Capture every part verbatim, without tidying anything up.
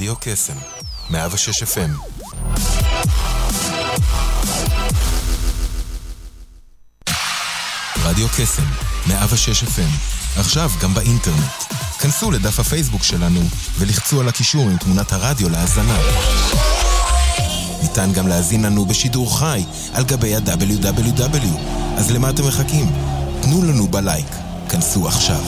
רדיו קסם, מאה ושש אף אם. רדיו קסם, מאה ושש אף אם. עכשיו גם באינטרנט. כנסו לדף הפייסבוק שלנו ולחצו על הקישור עם תמונת הרדיו להאזנה. ניתן גם להאזין לנו בשידור חי על גבי ה-דאבליו דאבליו דאבליו. אז למה אתם מחכים? תנו לנו בלייק. כנסו עכשיו.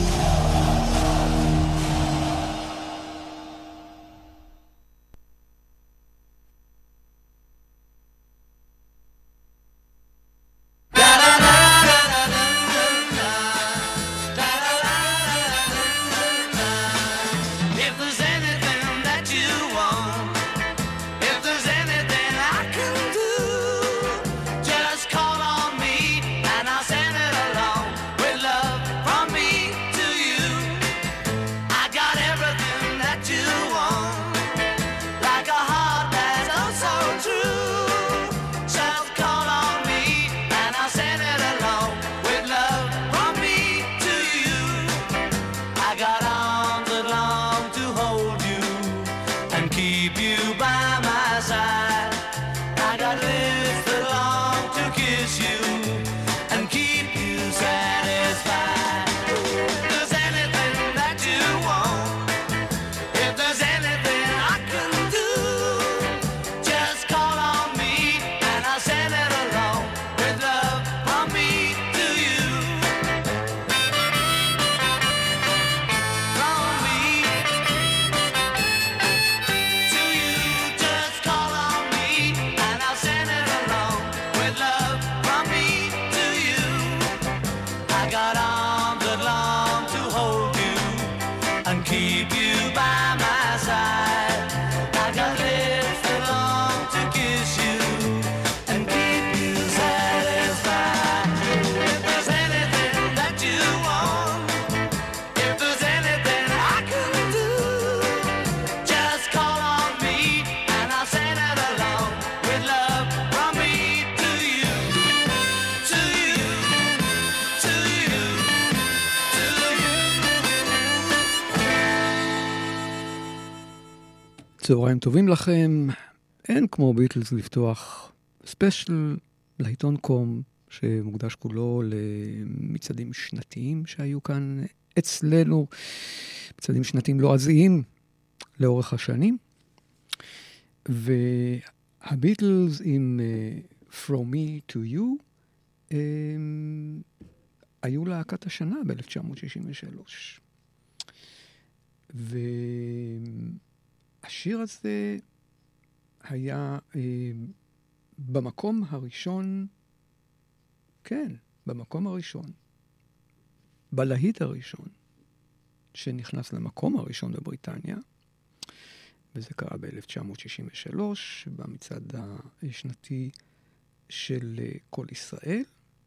צהריים טובים לכם. אין כמו ביטלס לפתוח ספיישל לעיתון קום שמוקדש כולו למצעדים שנתיים שהיו כאן אצלנו, מצעדים שנתיים לועזיים לאורך השנים. והביטלס עם uh, From Me to You um, היו להקת השנה ב-אלף תשע מאות שישים ושלוש. ו... השיר הזה היה אה, במקום הראשון, כן, במקום הראשון, בלהיט הראשון, שנכנס למקום הראשון בבריטניה, וזה קרה ב-אלף תשע מאות שישים ושלוש, במצעד השנתי של כל ישראל,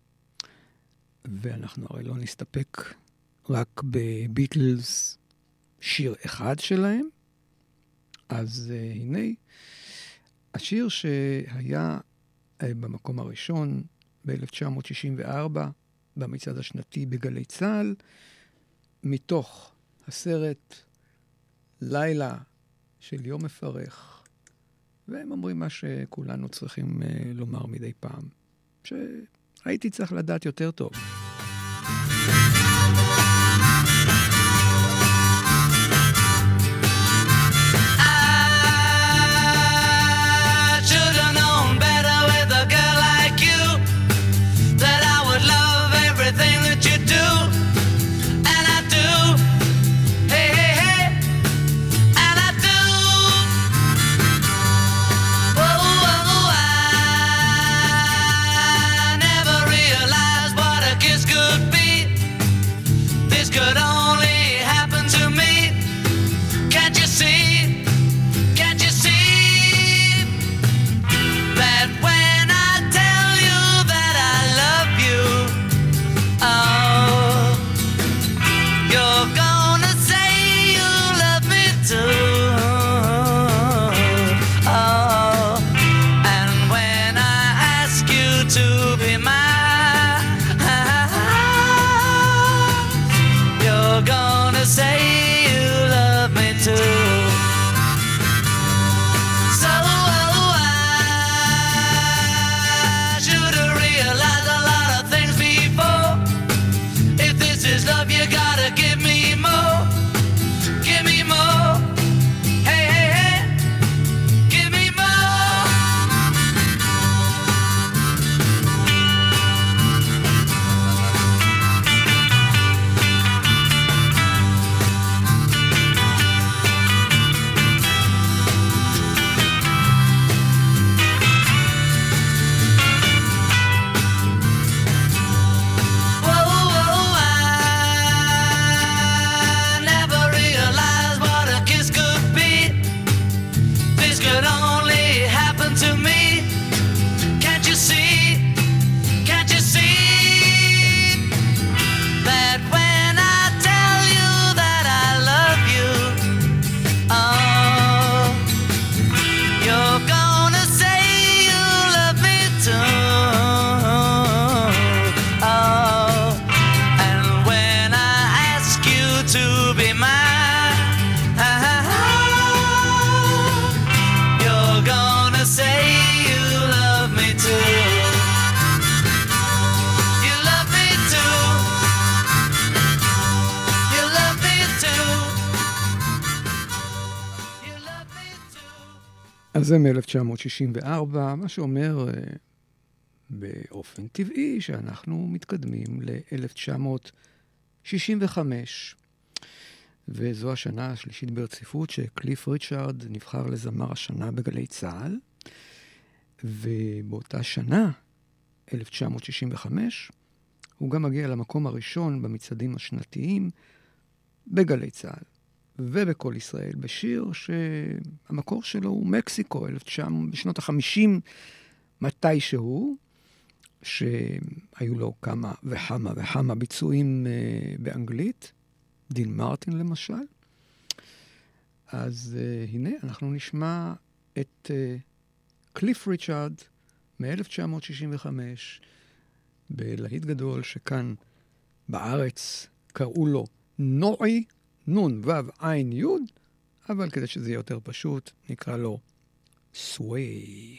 ואנחנו הרי לא נסתפק רק בביטלס שיר אחד שלהם, אז uh, הנה, השיר שהיה uh, במקום הראשון ב-אלף תשע מאות שישים וארבע במצעד השנתי בגלי צהל, מתוך הסרט לילה של יום מפרך, והם אומרים מה שכולנו צריכים uh, לומר מדי פעם, שהייתי צריך לדעת יותר טוב. You're gonna say you love me too. אז זה מ-אלף תשע מאות שישים וארבע, מה שאומר באופן טבעי שאנחנו מתקדמים ל-אלף תשע מאות שישים וחמש, וזו השנה השלישית ברציפות שקליף ריצ'ארד נבחר לזמר השנה בגלי צהל, ובאותה שנה, אלף תשע מאות שישים וחמש, הוא גם מגיע למקום הראשון במצעדים השנתיים בגלי צהל ובכל ישראל, בשיר שהמקור שלו הוא מקסיקו, אלף תשע מאות, בשנות החמישים מתישהו, שהיו לו כמה וכמה וכמה ביצועים uh, באנגלית, דין מרטין למשל. אז uh, הנה אנחנו נשמע את uh, קליף ריצ'ארד מ-אלף תשע מאות שישים וחמש, בלהיט גדול שכאן בארץ קראו לו נועי, נון וו עין יוד, אבל כדי שזה יהיה יותר פשוט נקרא לו סווי.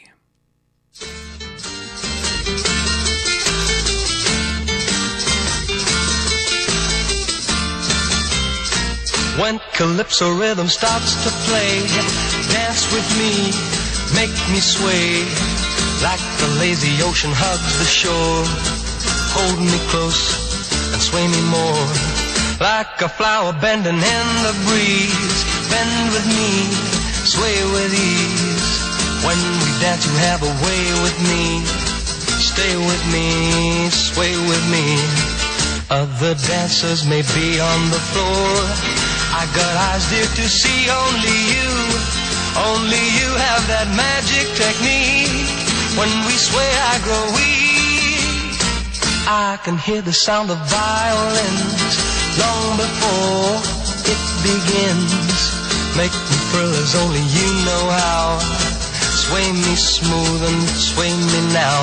When calypso rhythm starts to play, dance with me, make me sway, like the lazy ocean hugs the shore. Hold me close and sway me more, like a flower bending in the breeze. Bend with me, sway with ease. When we dance you have a way with me. Stay with me, sway with me. Other dancers may be on the floor, I got eyes dear to see only you. Only you have that magic technique. When we sway I grow weak. I can hear the sound of violins long before it begins. Make me thrill as only you know how. Sway me smooth and sway me now.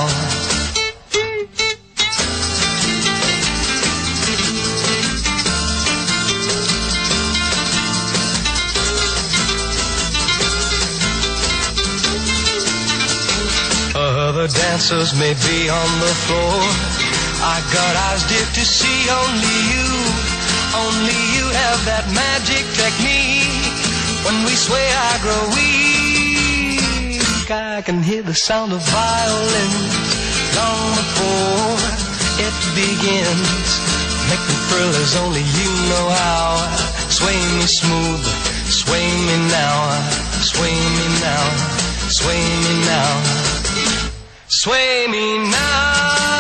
Other dancers may be on the floor, I got eyes dear to see only you. Only you have that magic technique. When we sway I grow weak. I can hear the sound of violins long before it begins. Make me thrill as only you know how. Sway me smooth, sway me now. Sway me now, sway me now. Sway me now.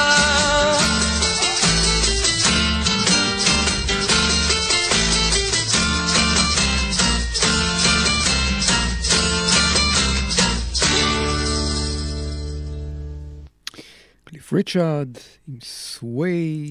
קליף ריצ'ארד עם סווי,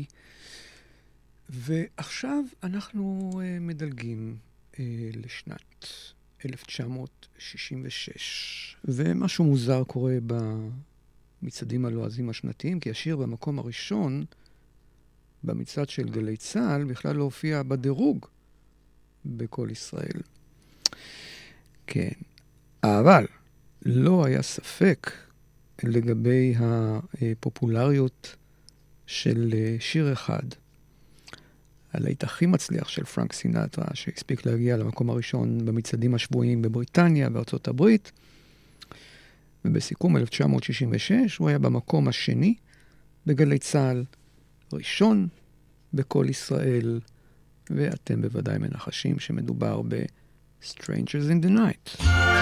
ועכשיו אנחנו uh, מדלגים uh, לשנת אלף תשע מאות שישים ושש, ומשהו מוזר קורה במצעדים הלועזיים השנתיים, כי השיר במקום הראשון במצעד של גלי צהל בכלל לא הופיע בדירוג בכל ישראל. כן, אבל לא היה ספק לגבי הפופולריות של שיר אחד, הלהיט הכי מצליח של פרנק סינטרה, שהספיק להגיע למקום הראשון במצעדים השבועיים בבריטניה וארצות הברית, ובסיכום אלף תשע מאות שישים ושש הוא היה במקום השני בגלי צהל, ראשון בכל ישראל, ואתם בוודאי מנחשים שמדובר ב-Strangers in the Night.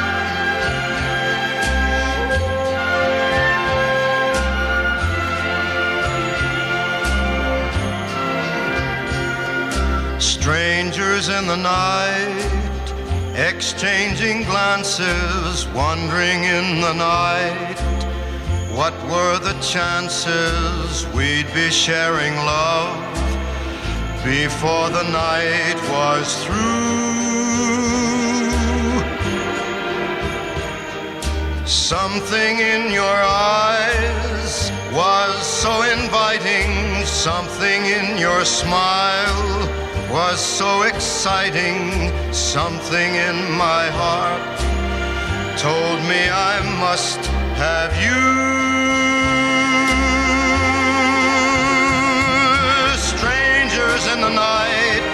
Strangers in the night, exchanging glances, wandering in the night. What were the chances we'd be sharing love before the night was through? Something in your eyes was so inviting, something in your smile was so exciting, something in my heart told me I must have you. Strangers in the night,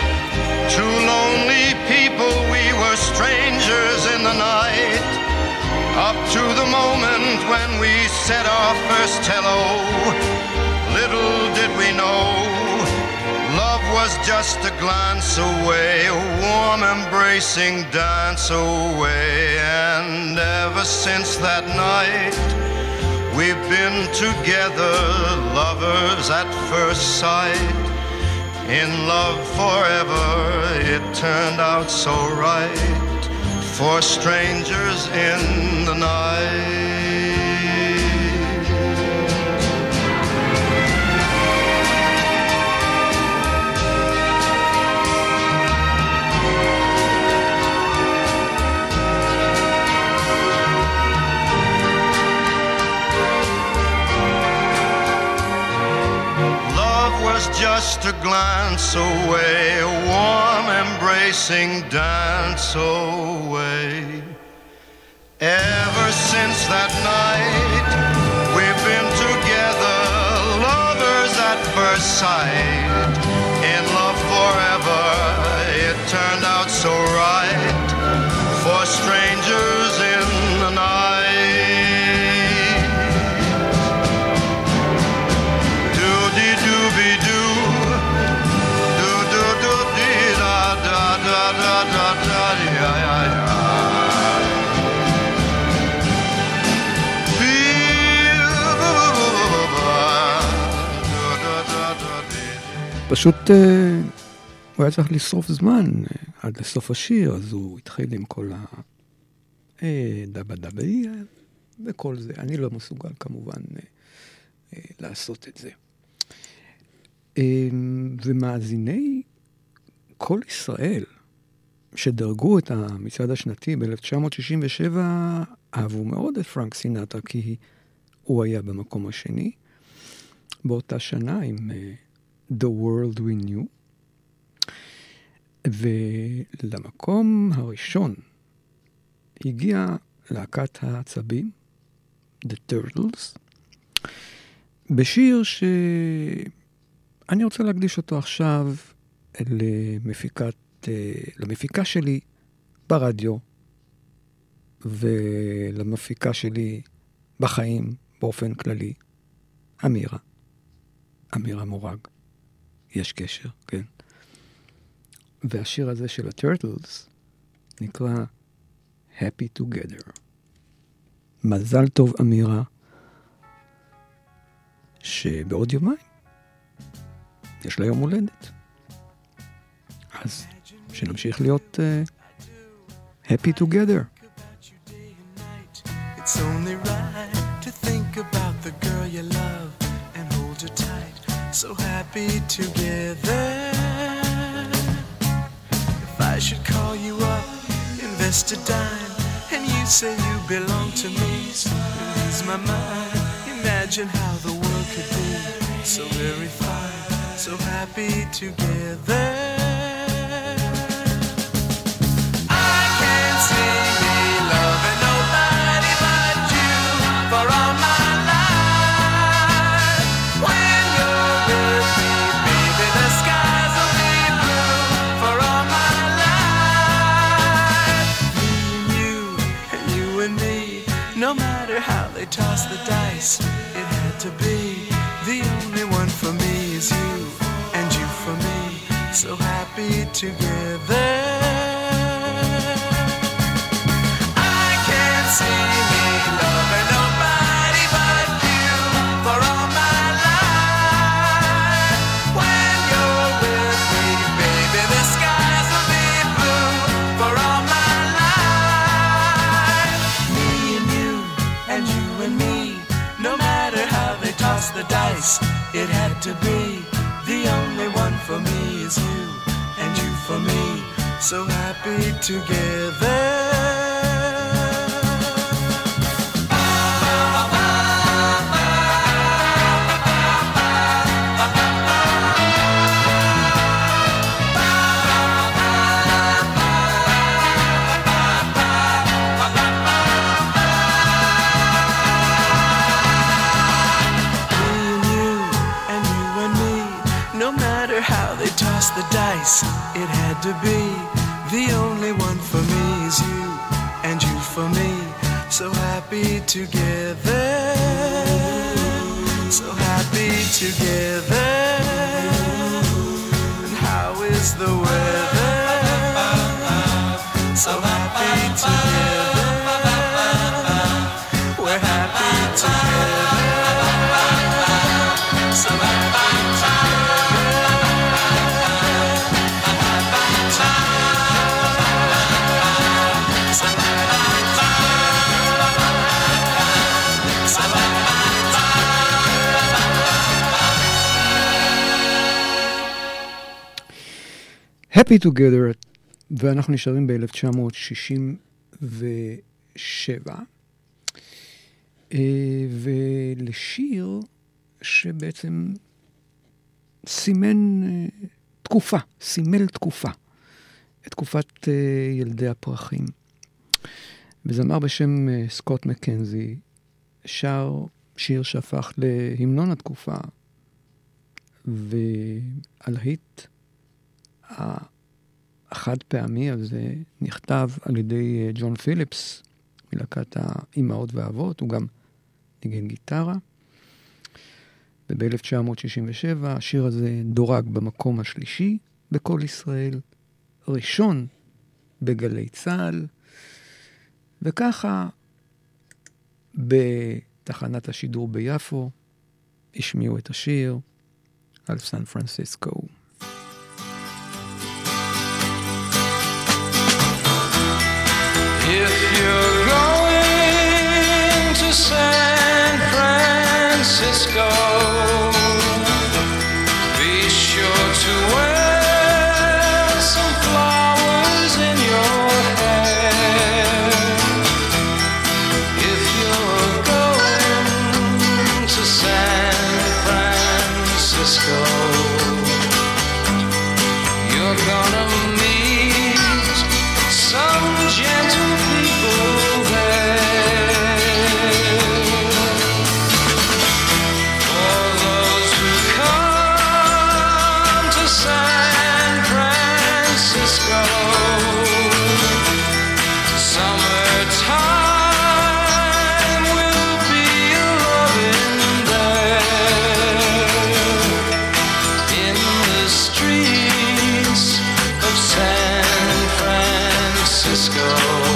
two lonely people, we were strangers in the night. the moment when we said our first hello, little did we know, love was just a glance away, a warm embracing dance away. And ever since that night, we've been together, lovers at first sight. In love forever, it turned out so right, for strangers in the night. Just a glance away, a warm embracing dance away. Ever since that night, we've been together, lovers at first sight. In love forever, it turned out so right, for strangers in the night. פשוט הוא היה צריך לשרוף זמן עד לסוף השיר, אז הוא התחיל עם כל ה... דבה דבה וכל זה. אני לא מסוגל כמובן לעשות את זה. ומאזיני כל ישראל שדרגו את המצעד השנתי ב-אלף תשע מאות שישים ושבע אהבו מאוד את פרנק סינטרה, כי הוא היה במקום השני באותה שנה עם The World We Knew, ולמקום הראשון הגיעה להקת העצבים The Turtles בשיר שאני רוצה להקדיש אותו עכשיו למפיקת, למפיקה שלי ברדיו ולמפיקה שלי בחיים באופן כללי, אמירה אמירה מורג. יש קשר, כן. והשיר הזה של הטרטלס נקרא Happy Together. מזל טוב אמירה, שבעוד יומיים יש לה יום הולדת. אז שנמשיך להיות uh, Happy Together. It's only right to think about the girl you love and hold her tight. So happy together. If I should call you up, invest a dime, and you say you belong to me, lose my mind. Imagine how the world could be so very fine, so happy together. I can't see me loving nobody but you for all my life. When you're with me, baby, the skies will be blue for all my life. Me and you, and you and me, no matter how they toss the dice, it had to be. The only one for me is you, and you for me, so happy together. I can't see me loving nobody but you for all my life. When you're with me, baby, the skies will be blue for all my life. Me and you, and you and me, no matter how they toss the dice, it had to be. The only one for me is you, and you for me, so happy together. The dice, it had to be. The only one for me is you, and you for me, so happy happy together, so happy together. And how is the weather? So happy together, we're happy together, so happy Happy Together, ואנחנו נשארים ב-אלף תשע מאות שישים ושבע, ולשיר שבעצם סימן תקופה, סימל תקופה, את תקופת ילדי הפרחים. וזמר בשם סקוט מקנזי שר שיר שהפך להמנון התקופה, והלהיט החד פעמי הזה נכתב על ידי ג'ון פיליפס מלהקת האימהות והאבות, הוא גם ניגן גיטרה. וב-אלף תשע מאות שישים ושבע השיר הזה דורג במקום השלישי בכל ישראל, ראשון בגלי צהל, וככה בתחנת השידור ביפו השמיעו את השיר על סן פרנסיסקו. If you're going to San Francisco, be sure to wear some flowers in your hair. If you're going to San Francisco, you're gonna meet some gentle people there. For those who come to San Francisco, summertime will be a-loving there. In the streets of San Francisco,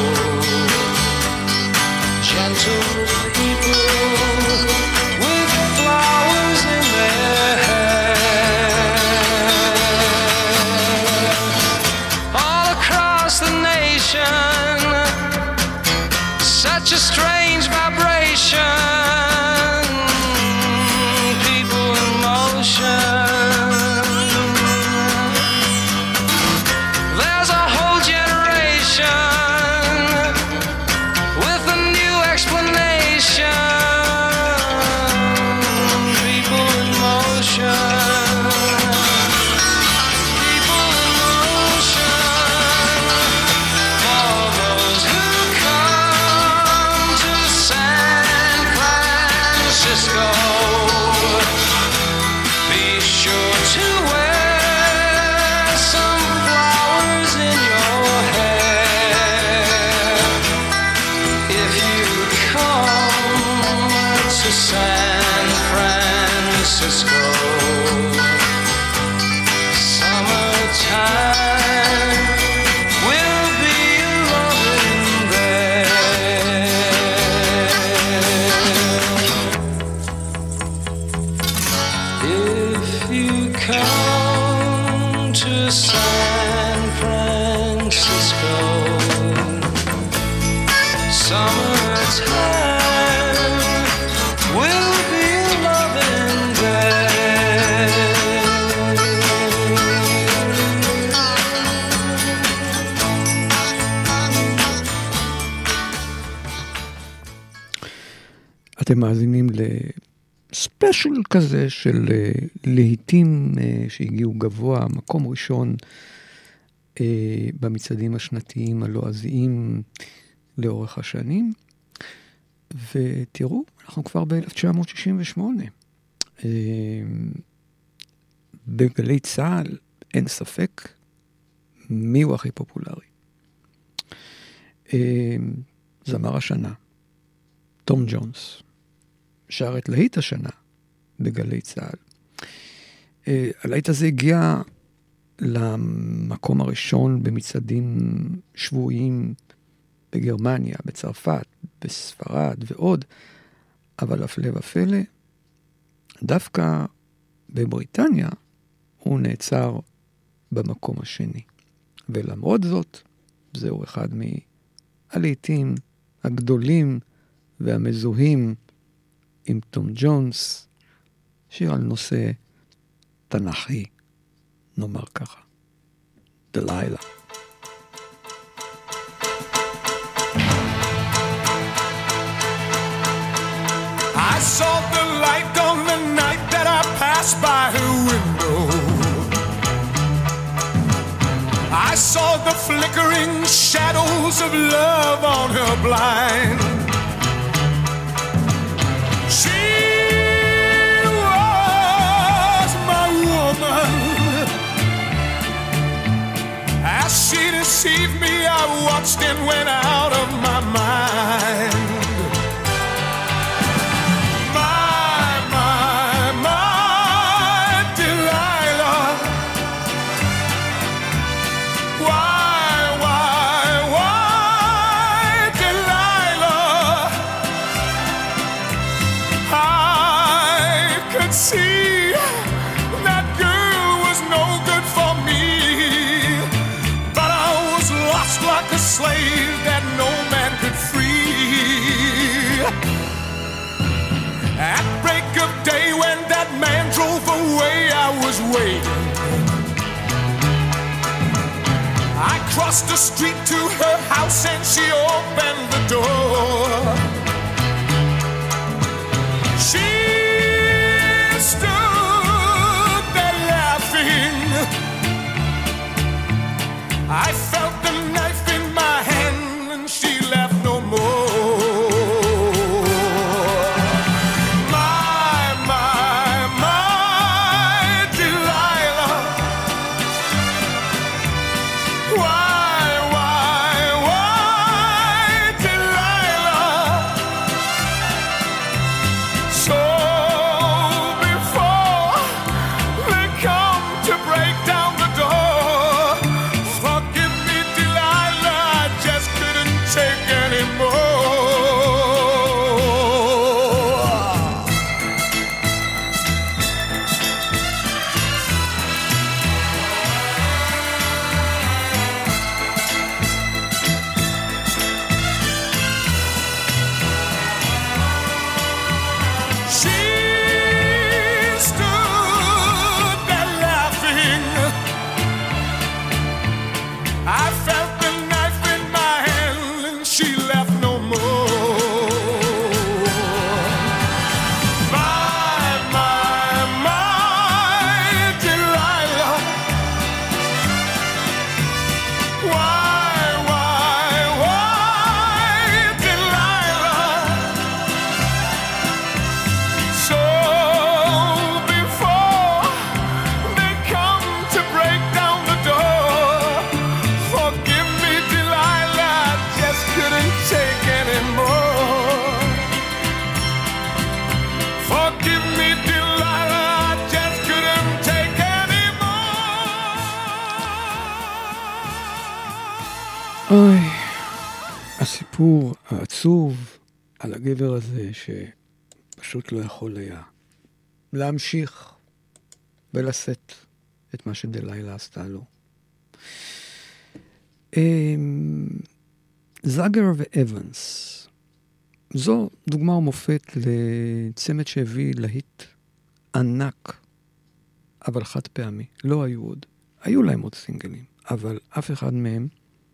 gentle people with flowers in their hair. All across the nation, such a strange vibration, people in motion. There's a whole generation with a new explanation, people in motion, people in motion. All those who come to San Francisco, be sure to wear some flowers in your hair. If you come to San Francisco, summertime will be a-loving there. If you come to San Francisco, summertime will be a-loving there. אתם מאזינים לספיישל כזה של להיטים שהגיעו גבוה, מקום ראשון במצעדים השנתיים הלועזיים לאורך השנים. ותראו, אנחנו כבר ב-אלף תשע מאות שישים ושמונה. בגלי צהל אין ספק מי הוא הכי פופולרי. זמר השנה, תום ג'ונס, שר את להיט השנה בגלי צהל. הלהיט הזה הגיע למקום הראשון במצעדים שבועיים בגרמניה, בצרפת, בספרד ועוד, אבל הפלא ופלא, דווקא בבריטניה הוא נעצר במקום השני. ולמרות זאת, זהו אחד מהלהיטים הגדולים והמזוהים עם תום ג'ונס, שיר על נושא תנ"כי, נאמר ככה. דלילה. I saw the light on the night that I passed by her window. I saw the flickering shadows of love on her blind. She was my woman. As she deceived me, I watched and went out of my mind. Slave that no man could free. At break of day when that man drove away, I was waiting. I crossed the street to her house and she opened the door. She stood there laughing. I felt the knife in my hand and she left no more. My, my, my Delilah. Why, why, why Delilah? So before they come to break down the door, forgive me, Delilah, I just couldn't take anymore. She stood there laughing. I felt the knife in my hand and she left no more. My, my, my Delilah. Why, why, why Delilah? So before they come to break down the door, forgive me, Delilah, I just couldn't take anymore. Forgive me, Delilah, I just couldn't take anymore. אוי, הסיפור העצוב על הגבר הזה שפשוט לא יכול היה להמשיך ולשאת את מה שדלילה עשתה לו. אמ, זאגר ואבנס, זו דוגמה ומופת לצמד שהביא להיט ענק, אבל חד פעמי. לא היו עוד. היו להם עוד סינגלים, אבל אף אחד מהם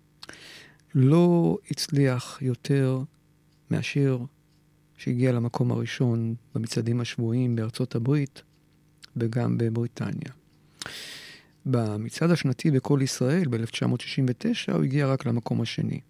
לא הצליח יותר מהשיר שהגיע למקום הראשון במצעדים השבועיים בארצות הברית וגם בבריטניה. במצעד השנתי בכל ישראל ב-אלף תשע מאות שישים ותשע הוא הגיע רק למקום השני.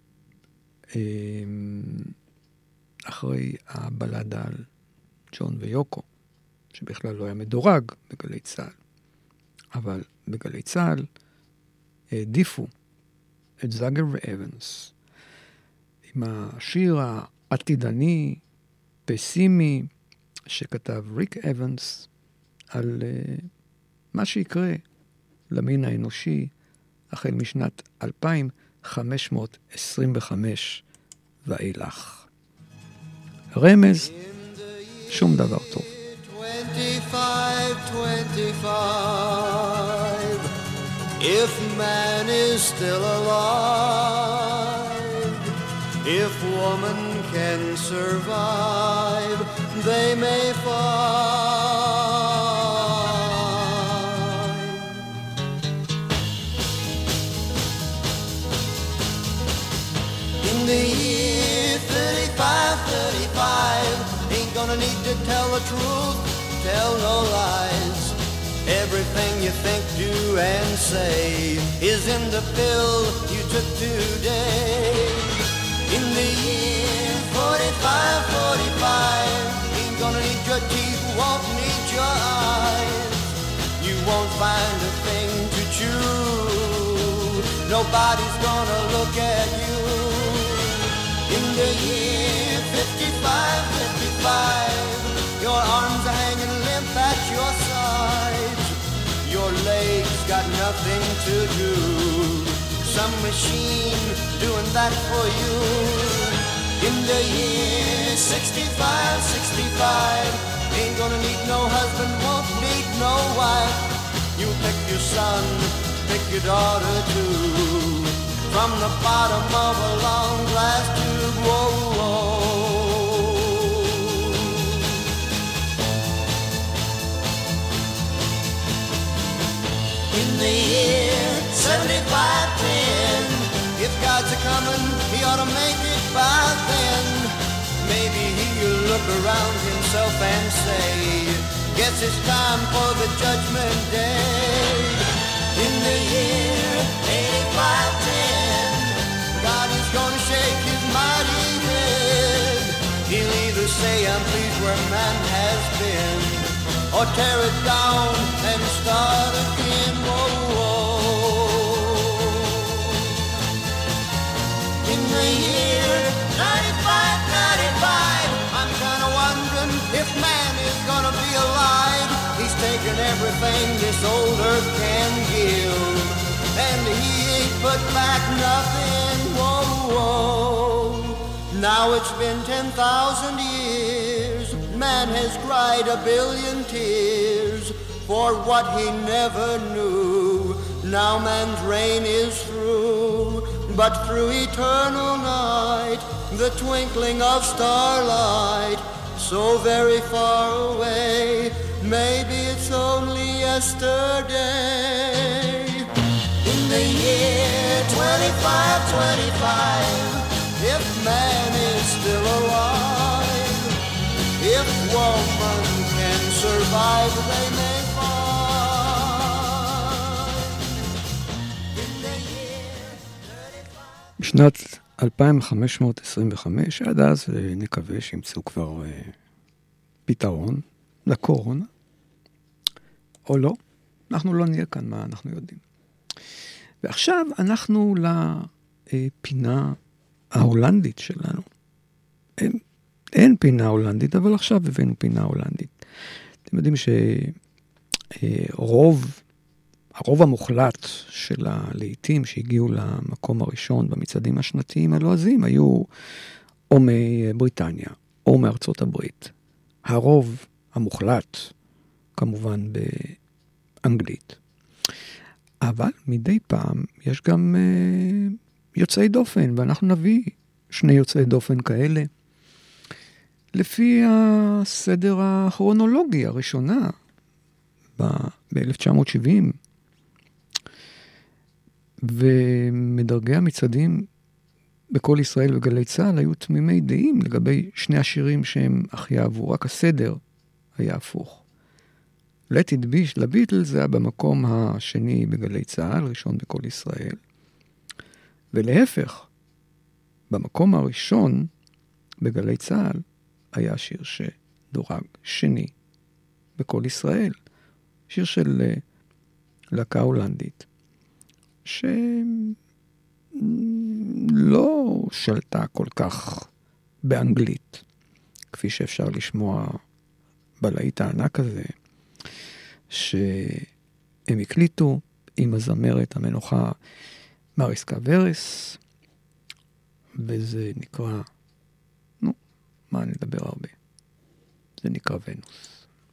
אחרי הבלדה על ג'ון ויוקו, שבכלל לא היה מדורג בגלי צהל. אבל בגלי צהל העדיפו את זאגר ואבנס עם השיר העתידני פסימי שכתב ריק אבנס על uh, מה שיקרה למין האנושי החל משנת אלפיים חמש מאות עשרים וחמש ואילך. רמז, שום דבר טוב. twenty-five, twenty-five, if man is still alive, if woman can survive, they may find. In the year thirty-five, thirty-five, ain't gonna need to tell the truth, tell no lies. Everything you think, do, and say is in the pill you took today. In the year forty-five, forty-five, ain't gonna need your teeth, won't need your eyes. You won't find a thing to chew, nobody's gonna look at you. In the year fifty-five, fifty-five, your arms are hanging limp at your sides. Your legs got nothing to do. Some machine doing that for you. In the year sixty-five, sixty-five, ain't gonna need no husband, won't need no wife. You pick your son, pick your daughter too. From the bottom of a long glass tube, whoa, whoa. In the year seventy-five, ten, if God's a-comin', he ought to make it by then. Maybe he'll look around himself and say, guess it's time for the judgment day. In the year eighty-five, ten, God is gonna shake his mighty head. He'll either say, I'm pleased where man has been, or tear it down and start again. Whoa, whoa. In the year ninety-five, ninety-five, I'm kind of wondering if man is gonna be alive. He's taken everything this old earth can give, and he ain't put back nothing. Whoa, whoa. Now it's been ten thousand years. Man has cried a billion tears for what he never knew. Now man's reign is through, but through eternal night, the twinkling of starlight, so very far away, maybe it's only yesterday. In the year twenty-five, twenty-five, if man is still alive, if woman can survive, they may find. In the year thirty-five. בשנת אלפיים חמש מאות עשרים וחמש, עד אז נקווה שימצאו כבר uh, פתרון לקורונה, או לא. אנחנו לא נהיה כאן, מה אנחנו יודעים. ועכשיו אנחנו לפינה ההולנדית שלנו. אין פינה הולנדית, אבל עכשיו הבאנו פינה הולנדית. אתם יודעים שרוב, הרוב המוחלט של הלהיטים שהגיעו למקום הראשון במצעדים השנתיים הלועזיים היו או מבריטניה או מארצות הברית. הרוב המוחלט כמובן באנגלית. אבל מדי פעם יש גם uh, יוצאי דופן, ואנחנו נביא שני יוצאי דופן כאלה. לפי הסדר הכרונולוגי הראשונה, ב-אלף תשע מאות שבעים, ומדרגי המצעדים בכל ישראל וגלי צהל היו תמימי דעים לגבי שני השירים שהם הכי אהבו, רק הסדר היה הפוך. Let It Be של הביטלס זה היה במקום השני בגלי צהל, ראשון בכל ישראל. ולהפך, במקום הראשון בגלי צהל היה שיר שדורג שני בכל ישראל. שיר של להקה הולנדית, שלא שלטה כל כך באנגלית, כפי שאפשר לשמוע בלהיט הענק הזה, שהם הקליטו עם הזמרת המנוחה מריסקה ורס, וזה נקרא, נו, מה נדבר הרבה? זה נקרא ונוס.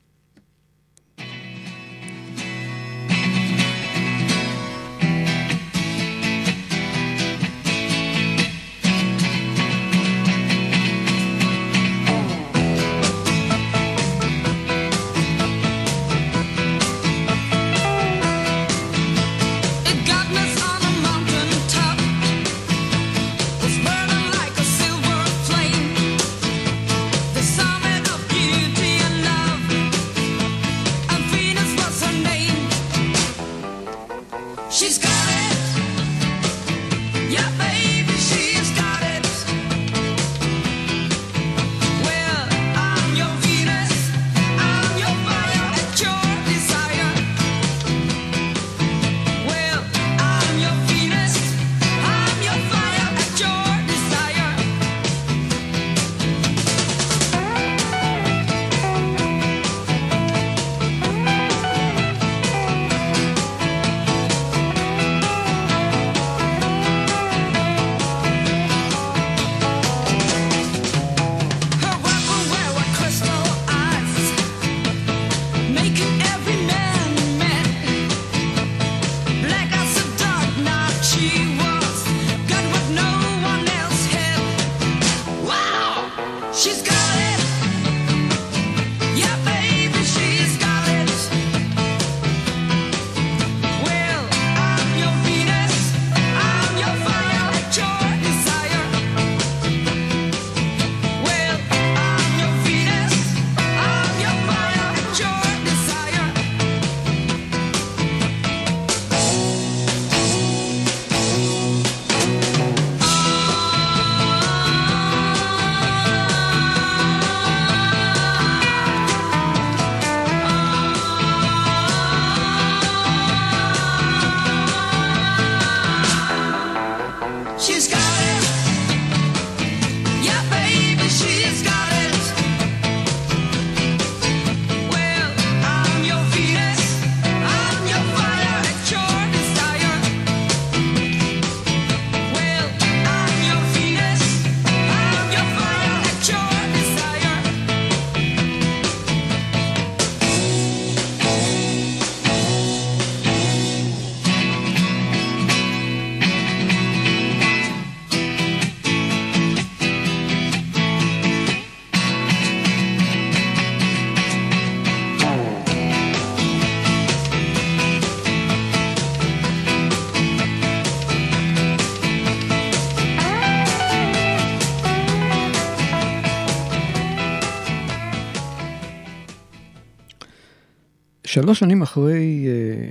שלוש שנים אחרי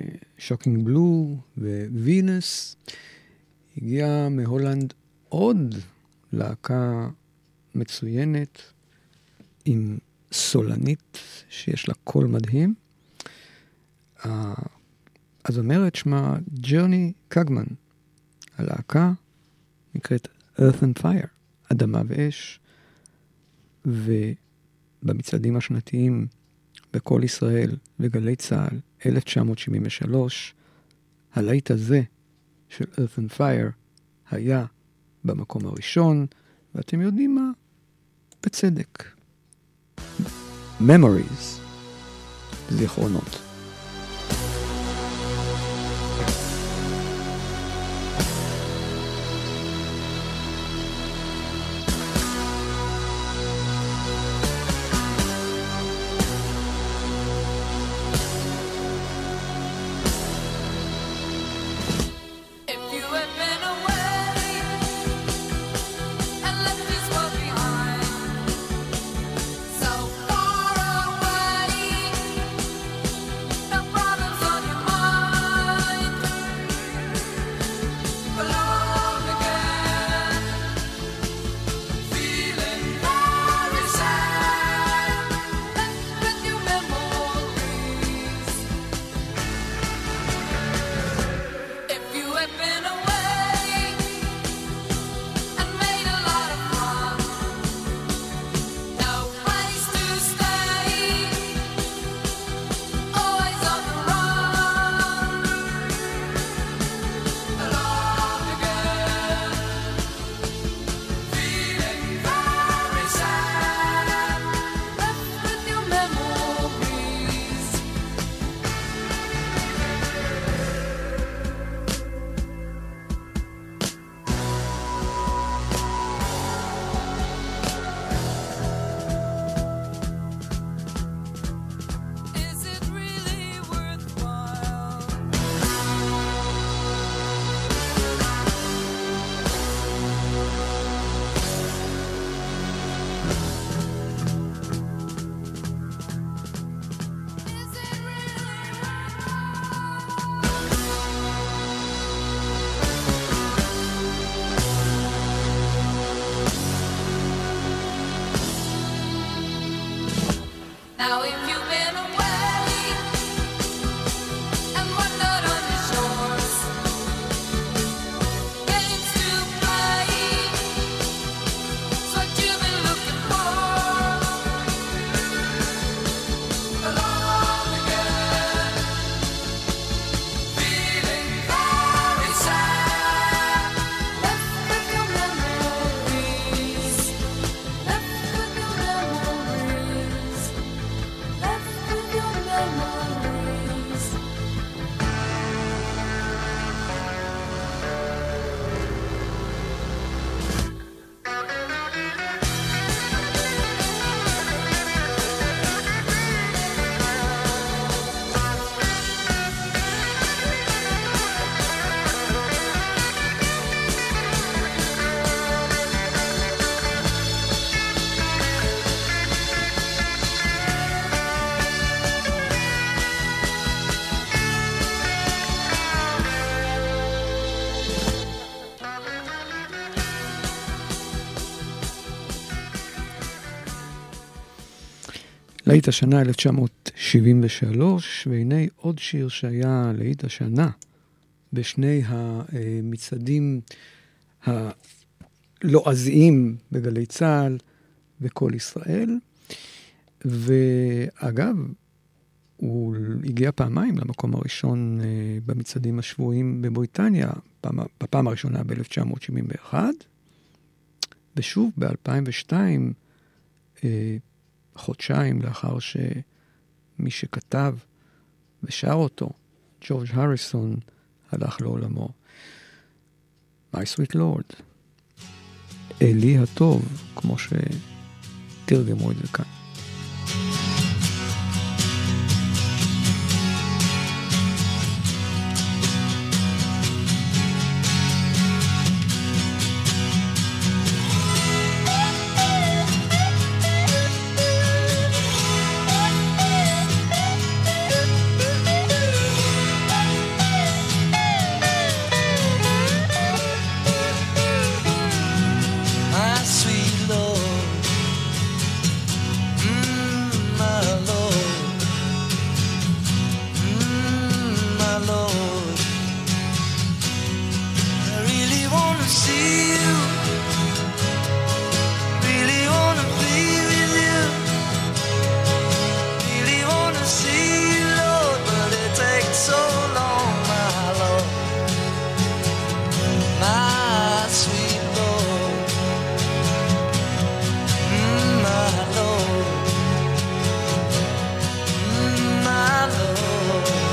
שוקינג בלו ווינס, הגיעה מהולנד עוד להקה מצוינת עם סולנית שיש לה קול מדהים. הזמרת שמה ג'רני קגמן. הלהקה נקראת Earth and Fire, אדמה ואש, ובמצעדים השנתיים בכל ישראל וגלי צהל אלף תשע מאות שבעים ושלוש, הלהיט הזה של Earth and Fire היה במקום הראשון, ואתם יודעים מה? בצדק. Memories, זיכרונות. So far away. להיט השנה אלף תשע מאות שבעים ושלוש, והנה עוד שיר שהיה להיט השנה בשני המצעדים הלועזיים בגלי צהל וכל ישראל. ואגב, הוא הגיע פעמיים למקום הראשון במצעדים השבועיים בבריטניה, בפעם הראשונה ב-אלף תשע מאות שבעים ואחת, ושוב ב-אלפיים ושתיים, חודשיים לאחר שמי שכתב ושר אותו, ג'ורג' הריסון, הלך לעולמו. My Sweet Lord, אלי הטוב, כמו שתרגמו את זה כאן.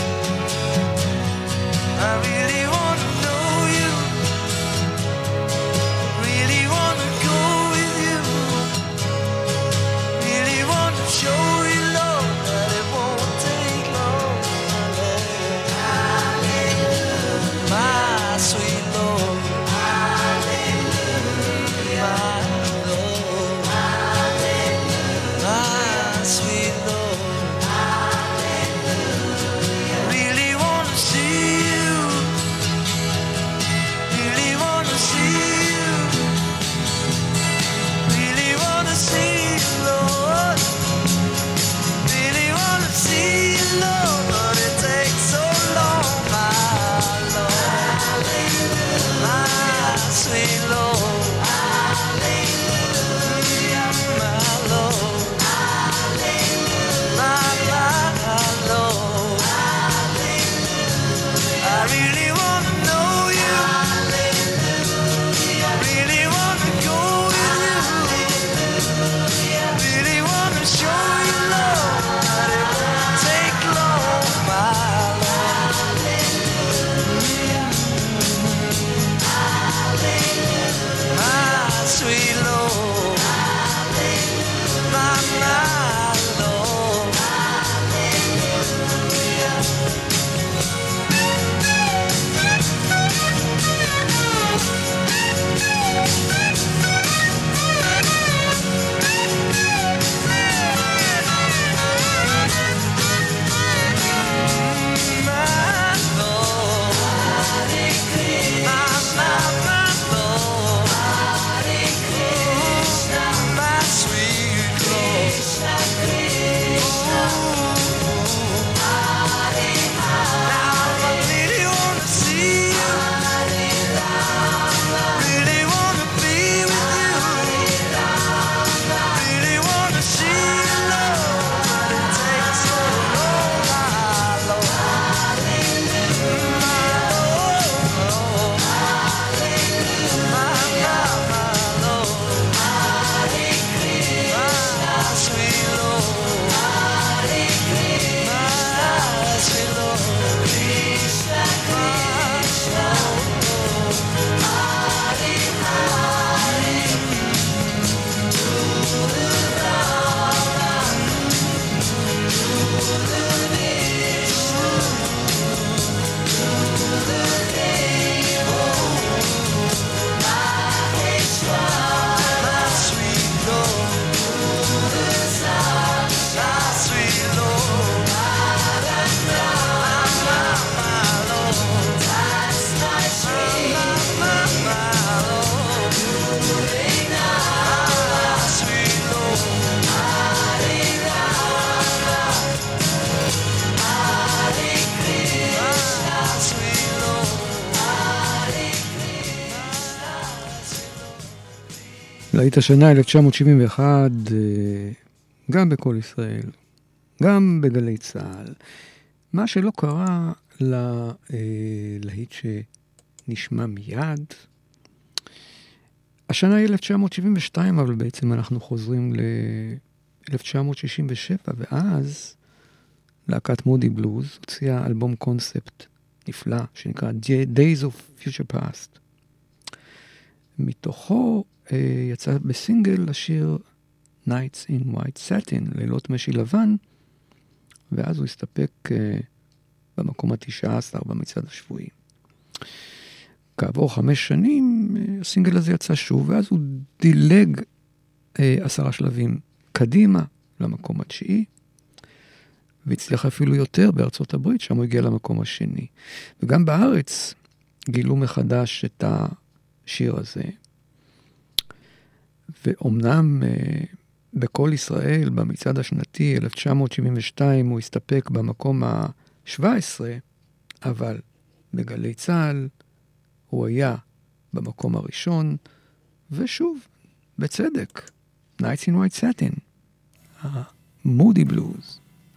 I really wanna know you. להיט השנה אלף תשע מאות שבעים ואחת, גם בכל ישראל, גם בגלי צהל. מה שלא קרה ללהיט שנשמע מיד. השנה היא אלף תשע מאות שבעים ושתיים, אבל בעצם אנחנו חוזרים ל-אלף תשע מאות שישים ושבע, ואז להקת מודי בלוז הוציאה אלבום קונספט נפלא, שנקרא Days of Future Past. מתוכו אה, יצא בסינגל השיר Nights in White Satin, לילות משי לבן, ואז הוא הסתפק אה, במקום התשע עשר במצעד השבועי. כעבור חמש שנים, אה, הסינגל הזה יצא שוב, ואז הוא דילג אה, עשרה שלבים קדימה למקום התשיעי, והצליח אפילו יותר בארצות הברית, שם הוא הגיע למקום השני. וגם בארץ גילו מחדש את השיר הזה. ואומנם אה, בכל ישראל, במצעד השנתי, אלף תשע מאות שבעים ושתיים, הוא הסתפק במקום ה-שבע עשרה, אבל בגלי צהל הוא היה במקום הראשון, ושוב, בצדק, Nights in White Satin, ה-Moody Blues.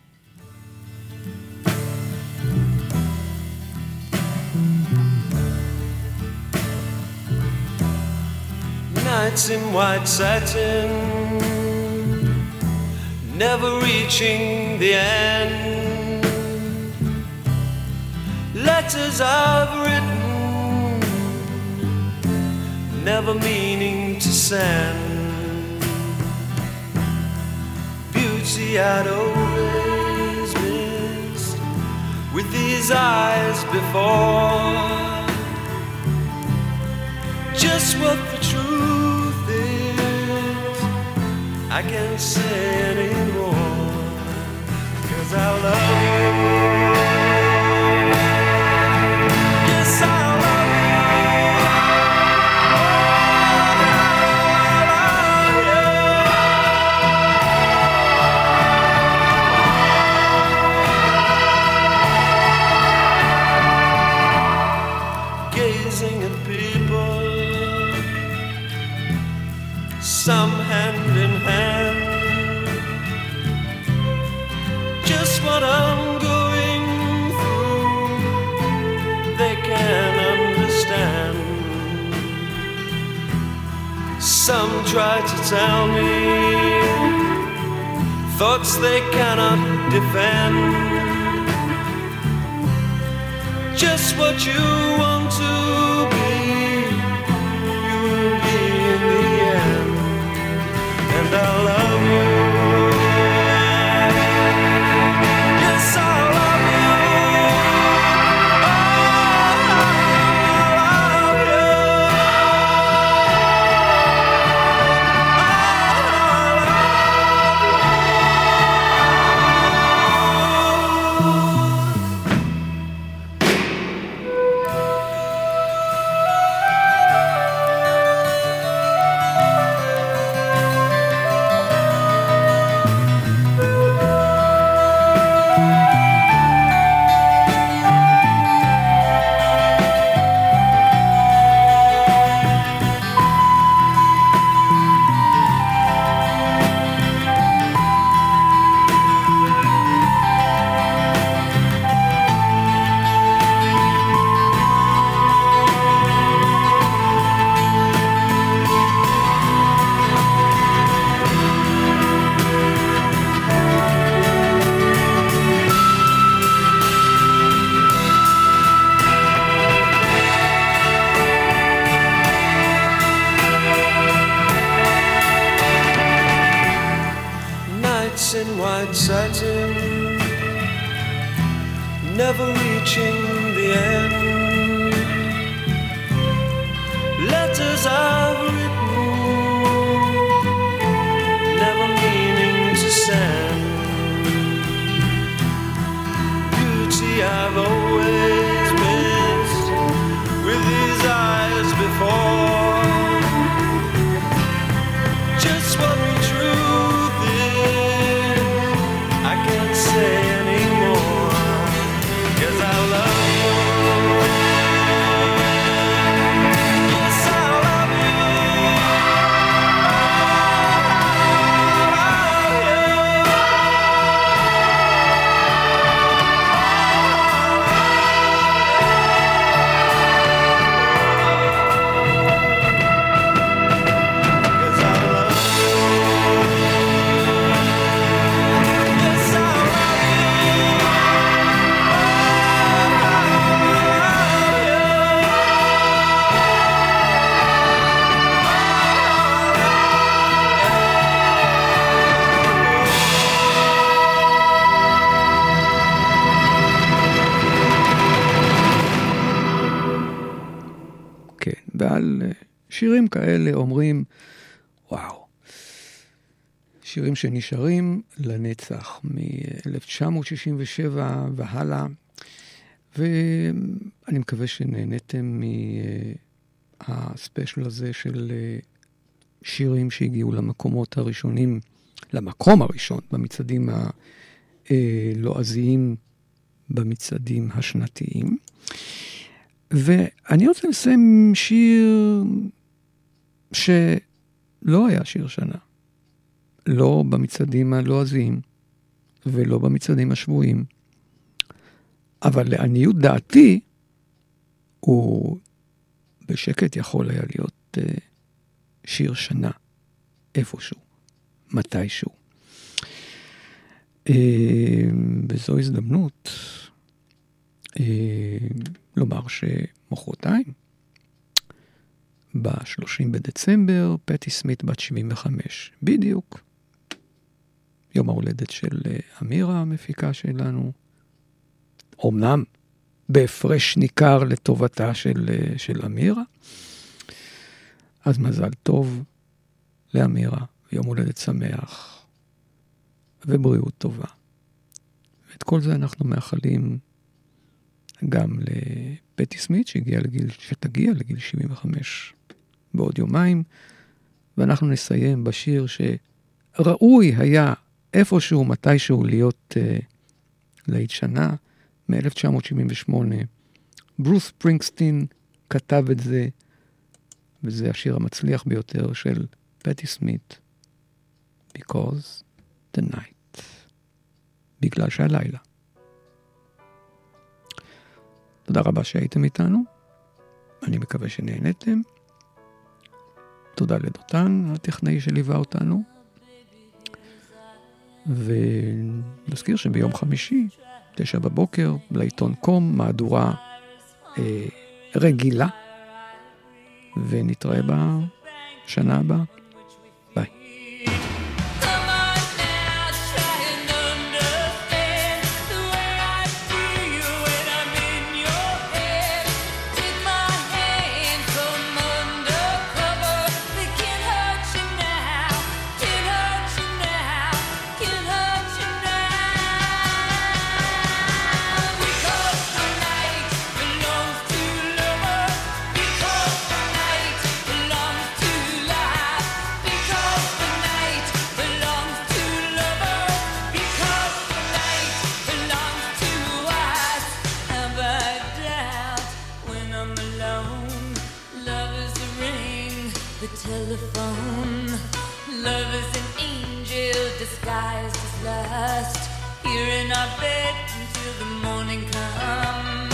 Nights in white satin, never reaching the end. Letters I've written, never meaning to send. Beauty I'd always missed with these eyes before. Just what the truth is, I can't say anymore, 'cause I love you. Yes, I love you. Gazing at people, some hand in hand, just what I'm going through, they can understand. Some try to tell me thoughts they cannot defend, just what you want to be, you will be in the end. And I love you. Yes, I love you. Oh, I love you. In white satin, never reaching the end. Letters I've written, never meaning to send. Beauty I've always missed with these eyes before. Just what the truth is, I can't say anymore, 'cause I love you. Yes, I love you. אה, שירים כאלה אומרים, וואו, שירים שנשארים לנצח מ-אלף תשע מאות שישים ושבע והלאה, ואני מקווה שנהניתם מהספיישל הזה של שירים שהגיעו למקומות הראשונים, למקום הראשון במצעדים הלועזיים, במצעדים השנתיים. ואני רוצה לסיים שיר שלא היה שיר שנה. לא במצעדים הלועזיים ולא במצעדים השבועיים. אבל לעניות דעתי, הוא בשקט יכול היה להיות uh, שיר שנה, איפשהו, מתישהו. Uh, וזו הזדמנות uh, לומר שמחרתיים, ב-שלושים בדצמבר, פטי סמית בת שבעים וחמש, בדיוק. יום ההולדת של אמירה, המפיקה שלנו, אומנם בהפרש ניכר לטובתה של, של אמירה, אז מזל טוב לאמירה, יום הולדת שמח ובריאות טובה. ואת כל זה אנחנו מאחלים גם לפטי סמית, שהגיע לגיל, שתגיע לגיל שבעים וחמש בעוד יומיים, ואנחנו נסיים בשיר שראוי היה איפשהו, מתישהו להיות uh, להיט שנה, מ-אלף תשע מאות שבעים ושמונה. ברוס ספרינגסטין כתב את זה, וזה השיר המצליח ביותר של פטי סמית, Because the Night. בגלל שהלילה. תודה רבה שהייתם איתנו. אני מקווה שנהנתם. תודה לדותן, הטכנאי שליווה אותנו. ונזכיר שביום חמישי, תשע בבוקר, לעיתון קום, מהדורה אה, רגילה. ונתראה בשנה הבאה. ביי. Telephone, love is an angel disguised as lust, here in our bed until the morning comes.